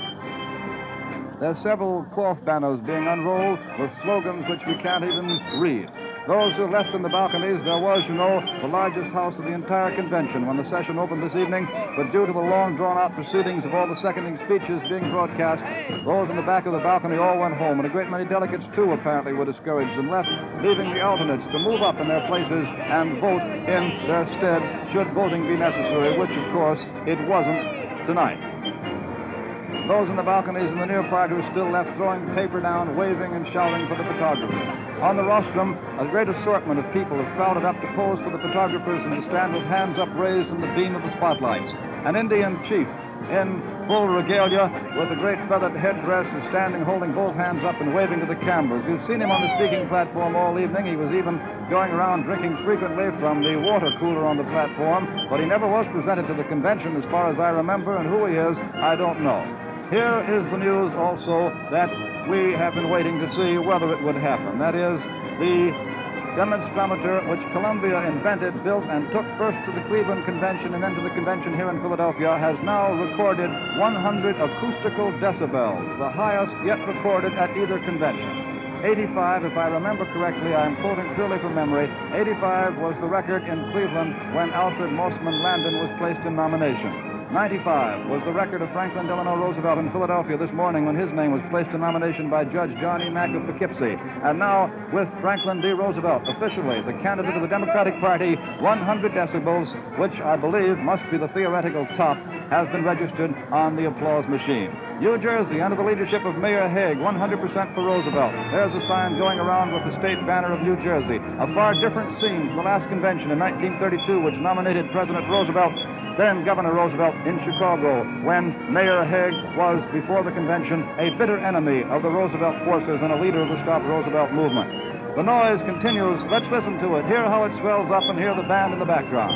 There are several cloth banners being unrolled with slogans which we can't even read. Those who left in the balconies, there was, you know, the largest house of the entire convention when the session opened this evening, but due to the long drawn-out proceedings of all the seconding speeches being broadcast, those in the back of the balcony all went home, and a great many delegates, too, apparently were discouraged and left, leaving the alternates to move up in their places and vote in their stead should voting be necessary, which, of course, it wasn't tonight. Those in the balconies and the near part who still left throwing paper down, waving and shouting for the photographers. On the rostrum, a great assortment of people have crowded up to pose for the photographers and to stand with hands upraised in the beam of the spotlights. An Indian chief in full regalia with a great feathered headdress is standing holding both hands up and waving to the cameras. You've seen him on the speaking platform all evening. He was even going around drinking frequently from the water cooler on the platform, but he never was presented to the convention as far as I remember, and who he is, I don't know. Here is the news also that we have been waiting to see whether it would happen. That is, the demonstrator which Columbia invented, built, and took first to the Cleveland Convention and then to the convention here in Philadelphia has now recorded one hundred acoustical decibels, the highest yet recorded at either convention. eighty-five, if I remember correctly, I am quoting purely from memory, eighty-five was the record in Cleveland when Alfred Mossman Landon was placed in nomination. ninety-five was the record of Franklin Delano Roosevelt in Philadelphia this morning when his name was placed in nomination by Judge John E. Mack of Poughkeepsie. And now, with Franklin D. Roosevelt officially the candidate of the Democratic Party, one hundred decibels, which I believe must be the theoretical top, has been registered on the applause machine. New Jersey, under the leadership of Mayor Haig, one hundred percent for Roosevelt. There's a sign going around with the state banner of New Jersey. A far different scene from the last convention in nineteen thirty-two, which nominated President Roosevelt, then Governor Roosevelt, in Chicago, when Mayor Haig was, before the convention, a bitter enemy of the Roosevelt forces and a leader of the Stop Roosevelt movement. The noise continues. Let's listen to it. Hear how it swells up and hear the band in the background.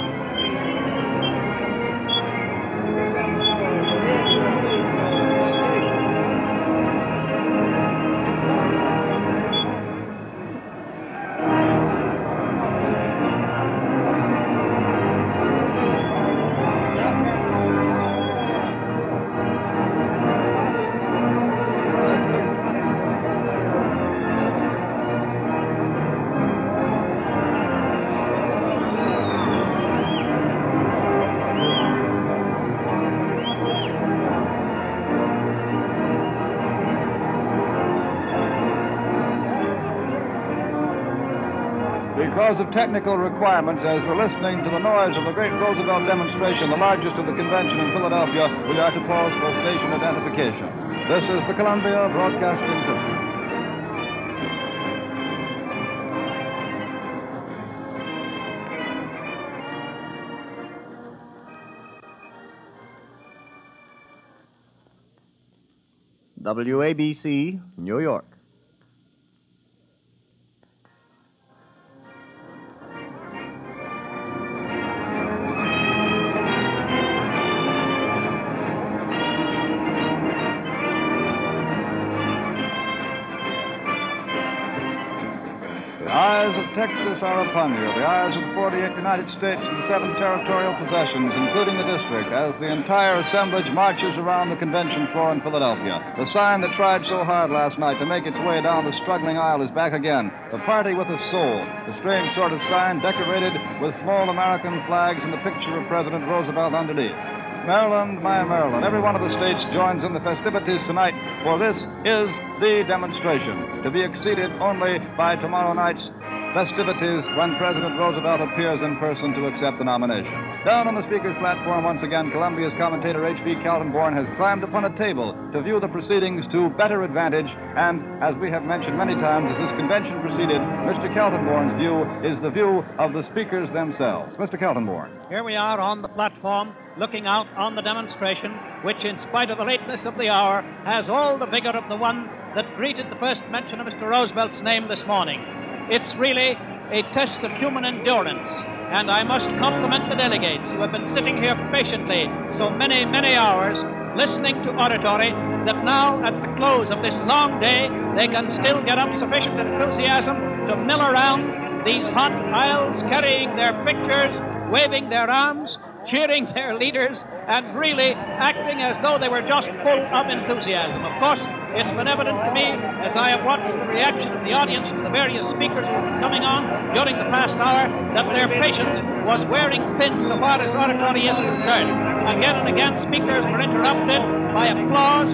Because of technical requirements, as we're listening to the noise of the great Roosevelt demonstration, the largest of the convention in Philadelphia, we are to pause for station identification. This is the Columbia Broadcasting System. W A B C, New York. The eyes of Texas are upon you, the eyes of the forty-eight United States and the seven territorial possessions, including the district, as the entire assemblage marches around the convention floor in Philadelphia. The sign that tried so hard last night to make its way down the struggling aisle is back again. The party with a soul, the strange sort of sign decorated with small American flags and the picture of President Roosevelt underneath. Maryland, my Maryland, every one of the states joins in the festivities tonight, for this is the demonstration, to be exceeded only by tomorrow night's festivities when President Roosevelt appears in person to accept the nomination. Down on the speaker's platform, once again, Columbia's commentator H B Kaltenborn has climbed upon a table to view the proceedings to better advantage, and as we have mentioned many times, as this convention proceeded, Mister Kaltenborn's view is the view of the speakers themselves. Mister Kaltenborn. Here we are on the platform, looking out on the demonstration, which, in spite of the lateness of the hour, has all the vigor of the one that greeted the first mention of Mister Roosevelt's name this morning. It's really a test of human endurance, and I must compliment the delegates who have been sitting here patiently so many, many hours, listening to oratory, that now, at the close of this long day, they can still get up sufficient enthusiasm to mill around these hot aisles, carrying their pictures, waving their arms, cheering their leaders, and really acting as though they were just full of enthusiasm. Of course, it's been evident to me, as I have watched the reaction of the audience to the various speakers who have been coming on during the past hour, that their patience was wearing thin so far as oratory is concerned. Again and again, speakers were interrupted by applause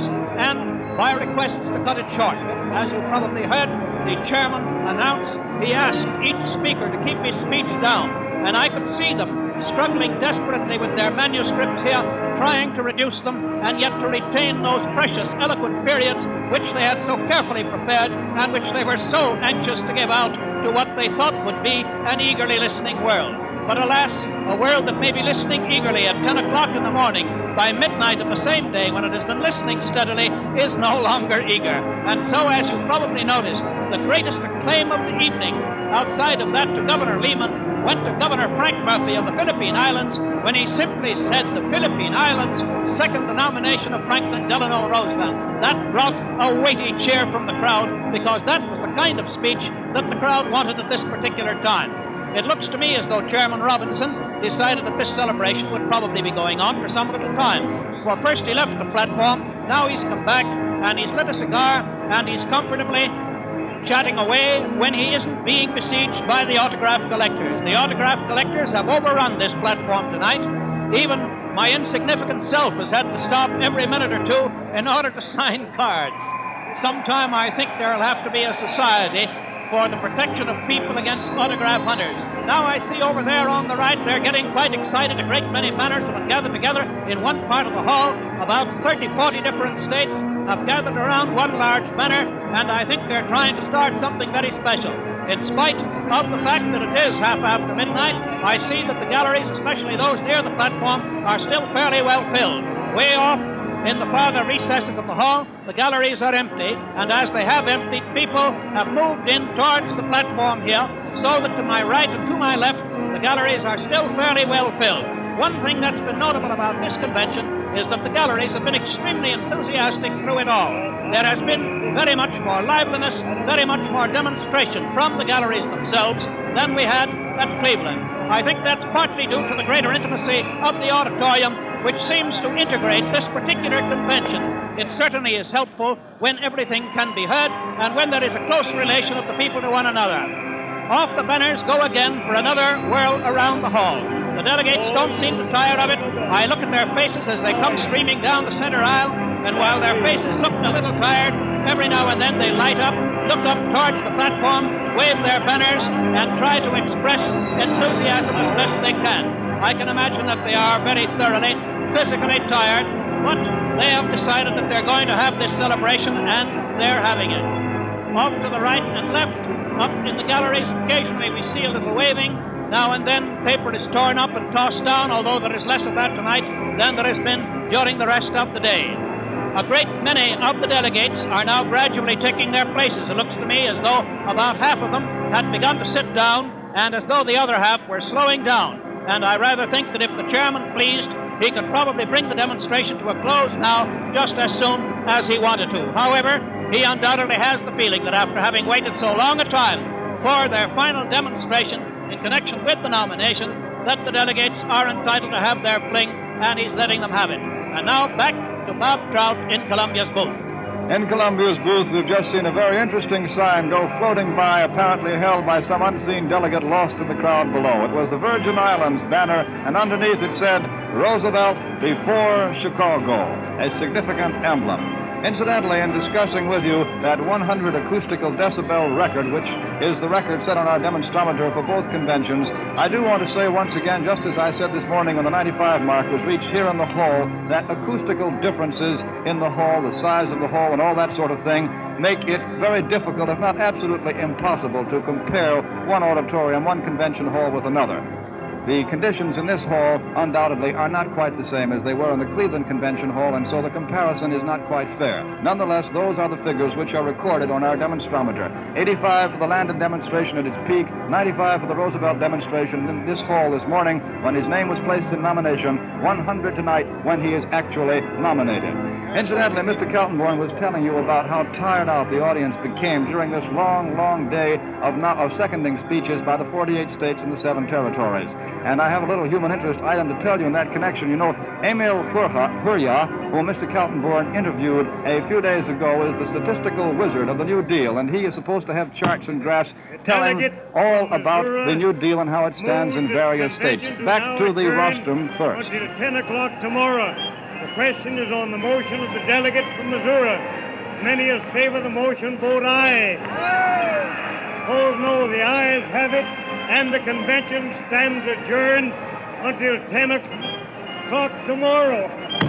and by requests to cut it short. As you probably heard, the chairman announced he asked each speaker to keep his speech down, and I could see them struggling desperately with their manuscripts here, trying to reduce them, and yet to retain those precious, eloquent periods which they had so carefully prepared and which they were so anxious to give out to what they thought would be an eagerly listening world. But alas, a world that may be listening eagerly at ten o'clock in the morning, by midnight of the same day when it has been listening steadily, is no longer eager. And so, as you probably noticed, the greatest acclaim of the evening, outside of that to Governor Lehman, went to Governor Frank Murphy of the Philippine Islands when he simply said the Philippine Islands second the nomination of Franklin Delano Roosevelt. That brought a weighty cheer from the crowd, because that was the kind of speech that the crowd wanted at this particular time. It looks to me as though Chairman Robinson decided that this celebration would probably be going on for some little time. For first he left the platform, now he's come back, and he's lit a cigar, and he's comfortably chatting away when he isn't being besieged by the autograph collectors. The autograph collectors have overrun this platform tonight, Even my insignificant self has had to stop every minute or two in order to sign cards. Sometime I think there'll have to be a society for the protection of people against autograph hunters. Now I see over there on the right, they're getting quite excited. A great many banners have been gathered together in one part of the hall. About thirty, forty different states have gathered around one large banner, and I think they're trying to start something very special. In spite of the fact that it is half after midnight, I see that the galleries, especially those near the platform, are still fairly well filled. Way off in the farther recesses of the hall, the galleries are empty, and as they have emptied, people have moved in towards the platform here, so that to my right and to my left, the galleries are still fairly well filled. One thing that's been notable about this convention is that the galleries have been extremely enthusiastic through it all. There has been very much more liveliness, very much more demonstration from the galleries themselves than we had at Cleveland. I think that's partly due to the greater intimacy of the auditorium, which seems to integrate this particular convention. It certainly is helpful when everything can be heard and when there is a close relation of the people to one another. Off the banners go again for another whirl around the hall. The delegates don't seem to tire of it. I look at their faces as they come streaming down the center aisle, and while their faces look a little tired, every now and then they light up, look up towards the platform, wave their banners, and try to express enthusiasm as best they can. I can imagine that they are very thoroughly physically tired, but they have decided that they're going to have this celebration, and they're having it. Off to the right and left, up in the galleries, occasionally we see a little waving. Now and then, paper is torn up and tossed down, although there is less of that tonight than there has been during the rest of the day. A great many of the delegates are now gradually taking their places. It looks to me as though about half of them had begun to sit down, and as though the other half were slowing down. And I rather think that if the chairman pleased, he could probably bring the demonstration to a close now just as soon as he wanted to. However, he undoubtedly has the feeling that after having waited so long a time for their final demonstration in connection with the nomination, that the delegates are entitled to have their fling, and he's letting them have it. And now back to Bob Trout in Columbia's booth. In Columbia's booth, we've just seen a very interesting sign go floating by, apparently held by some unseen delegate lost in the crowd below. It was the Virgin Islands banner, and underneath it said, Roosevelt before Chicago, a significant emblem. Incidentally, in discussing with you that one hundred acoustical decibel record, which is the record set on our demonstrometer for both conventions, I do want to say once again, just as I said this morning when the ninety-five mark was reached here in the hall, that acoustical differences in the hall, the size of the hall, and all that sort of thing, make it very difficult, if not absolutely impossible, to compare one auditorium, one convention hall with another. The conditions in this hall undoubtedly are not quite the same as they were in the Cleveland Convention Hall, and so the comparison is not quite fair. Nonetheless, those are the figures which are recorded on our demonstrometer. eighty-five for the Landon demonstration at its peak, ninety-five for the Roosevelt demonstration in this hall this morning when his name was placed in nomination, one hundred tonight when he is actually nominated. Incidentally, Mister Kaltenborn was telling you about how tired out the audience became during this long, long day of, no- of seconding speeches by the forty-eight states and the seven territories. And I have a little human interest item to tell you in that connection. You know, Emil Hurya, whom Mister Kaltenborn interviewed a few days ago, is the statistical wizard of the New Deal, and he is supposed to have charts and graphs telling all about the New Deal and how it stands in various states. Back to the rostrum first. Until ten o'clock tomorrow. The question is on the motion of the delegate from Missouri. Many as favor the motion vote aye. Opposed no. The ayes have it, and the convention stands adjourned until ten o'clock tomorrow.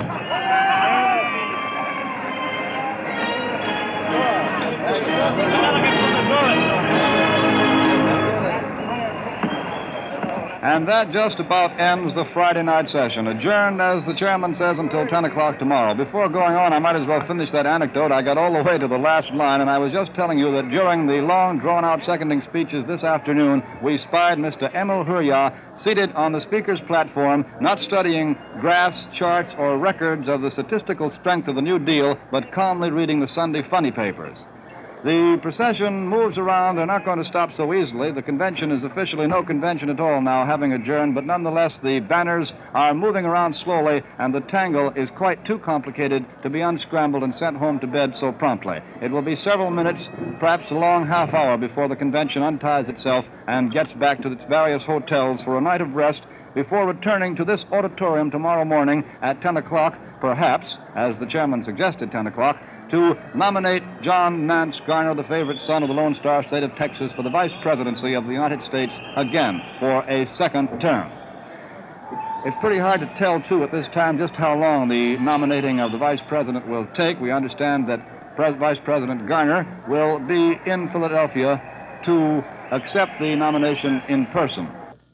And that just about ends the Friday night session. Adjourned, as the chairman says, until ten o'clock tomorrow. Before going on, I might as well finish that anecdote. I got all the way to the last line, and I was just telling you that during the long, drawn-out seconding speeches this afternoon, we spied Mister Emil Hurya seated on the speaker's platform, not studying graphs, charts, or records of the statistical strength of the New Deal, but calmly reading the Sunday funny papers. The procession moves around. They're not going to stop so easily. The convention is officially no convention at all now, having adjourned, but nonetheless the banners are moving around slowly, and the tangle is quite too complicated to be unscrambled and sent home to bed so promptly. It will be several minutes, perhaps a long half hour, before the convention unties itself and gets back to its various hotels for a night of rest before returning to this auditorium tomorrow morning at ten o'clock, perhaps, as the chairman suggested, ten o'clock, to nominate John Nance Garner, the favorite son of the Lone Star State of Texas, for the vice presidency of the United States again for a second term. It's pretty hard to tell, too, at this time just how long the nominating of the vice president will take. We understand that Pres- Vice President Garner will be in Philadelphia to accept the nomination in person.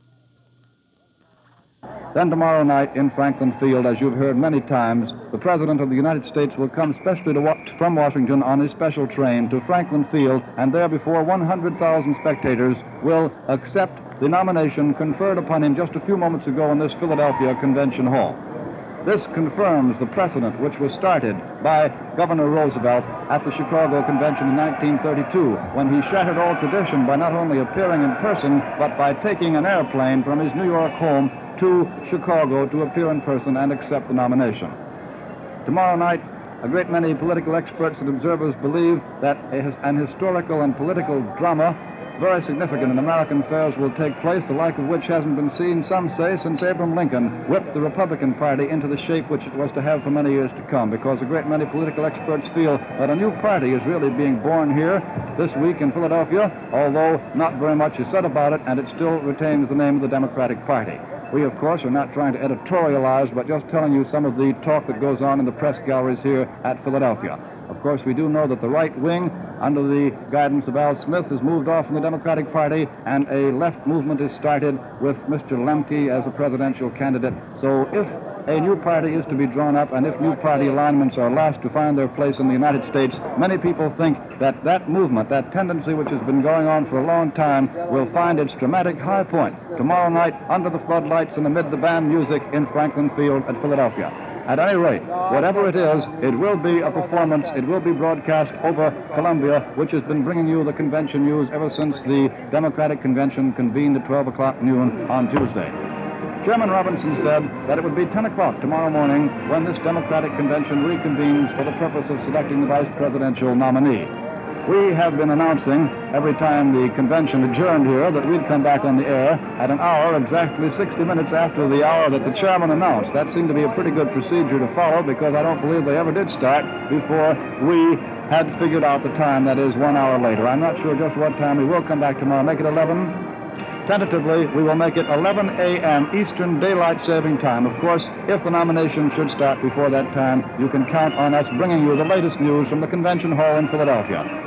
Then tomorrow night in Franklin Field, as you've heard many times, the President of the United States will come specially to wa- from Washington on his special train to Franklin Field, and there before one hundred thousand spectators will accept the nomination conferred upon him just a few moments ago in this Philadelphia Convention Hall. This confirms the precedent which was started by Governor Roosevelt at the Chicago Convention in nineteen thirty-two, when he shattered all tradition by not only appearing in person, but by taking an airplane from his New York home to Chicago to appear in person and accept the nomination. Tomorrow night, a great many political experts and observers believe that a, an historical and political drama very significant in American affairs will take place, the like of which hasn't been seen, some say, since Abraham Lincoln whipped the Republican Party into the shape which it was to have for many years to come, because a great many political experts feel that a new party is really being born here this week in Philadelphia, although not very much is said about it, and it still retains the name of the Democratic Party. We, of course, are not trying to editorialize, but just telling you some of the talk that goes on in the press galleries here at Philadelphia. Of course, we do know that the right wing, under the guidance of Al Smith, has moved off from the Democratic Party, and a left movement is started with Mister Lemke as a presidential candidate. So if a new party is to be drawn up, and if new party alignments are last to find their place in the United States, many people think that that movement, that tendency which has been going on for a long time, will find its dramatic high point tomorrow night under the floodlights and amid the band music in Franklin Field at Philadelphia. At any rate, whatever it is, it will be a performance. It will be broadcast over Columbia, which has been bringing you the convention news ever since the Democratic Convention convened at twelve o'clock noon on Tuesday. Chairman Robinson said that it would be ten o'clock tomorrow morning when this Democratic Convention reconvenes for the purpose of selecting the vice presidential nominee. We have been announcing every time the convention adjourned here that we'd come back on the air at an hour exactly sixty minutes after the hour that the chairman announced. That seemed to be a pretty good procedure to follow, because I don't believe they ever did start before we had figured out the time, that is, one hour later. I'm not sure just what time. We will come back tomorrow. Make it eleven. Tentatively, we will make it eleven a.m. Eastern Daylight Saving Time. Of course, if the nomination should start before that time, you can count on us bringing you the latest news from the Convention Hall in Philadelphia.